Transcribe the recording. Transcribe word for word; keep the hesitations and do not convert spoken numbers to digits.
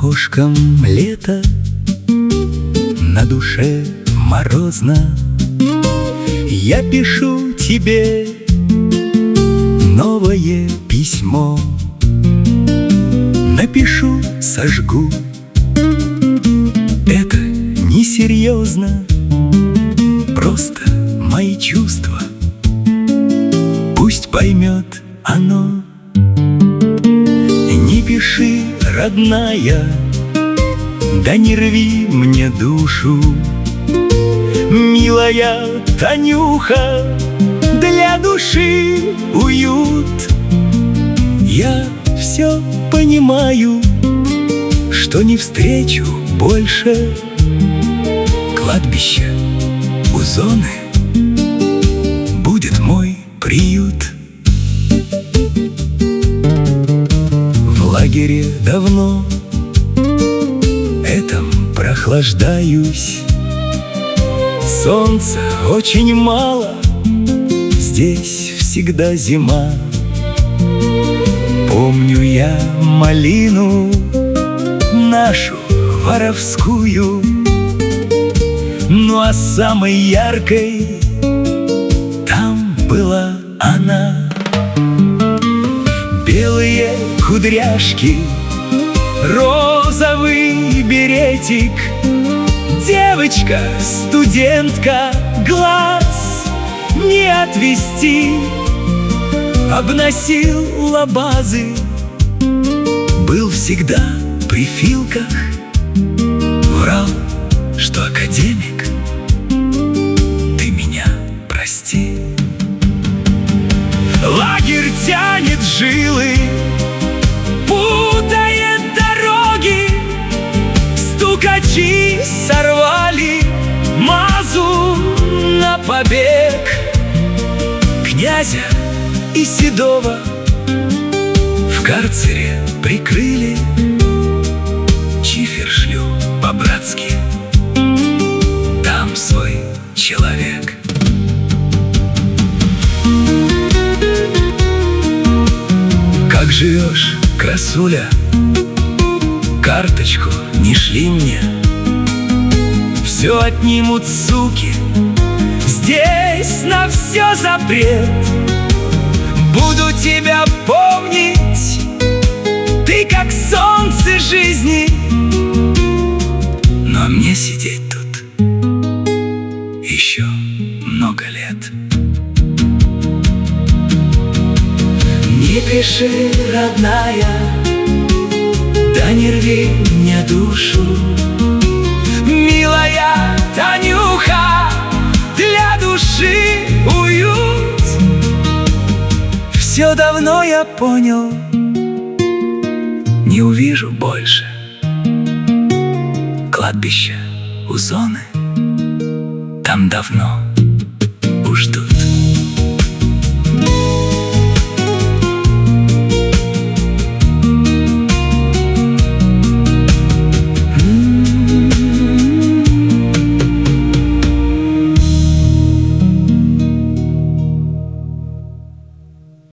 окошком лето, на душе морозно. Я пишу тебе новое письмо. Напишу, сожгу. Это несерьезно, просто мои чувства. Пусть поймет оно. Не пиши, родная, да не рви мне душу. Милая Танюха, для души уют. Я все понимаю, что не встречу больше кладбище у зоны будет мой приют. В лагере давно этом прохлаждаюсь. Солнца очень мало, здесь всегда зима. Помню я малину нашу воровскую, ну а самой яркой там была она. Белые кудряшки, розовый беретик, девочка, студентка, глаз не отвести. Обносила базы, был всегда при филках, врал, что академик, ты меня прости. Лагерь тянет жилы, путает дороги, стукачи сорвали мазу на побег. Князя и Седова в карцере прикрыли, чифер шлю по-братски, там свой человек. Как живешь, красуля? Карточку не шли мне, все отнимут суки, здесь на все запрет. Буду тебя помнить, ты как солнце жизни, но мне сидеть тут еще много лет. Не пиши, родная, да не рви мне душу. Милая Танюха, для души уют. Все давно я понял, не увижу больше кладбища у зоны, там давно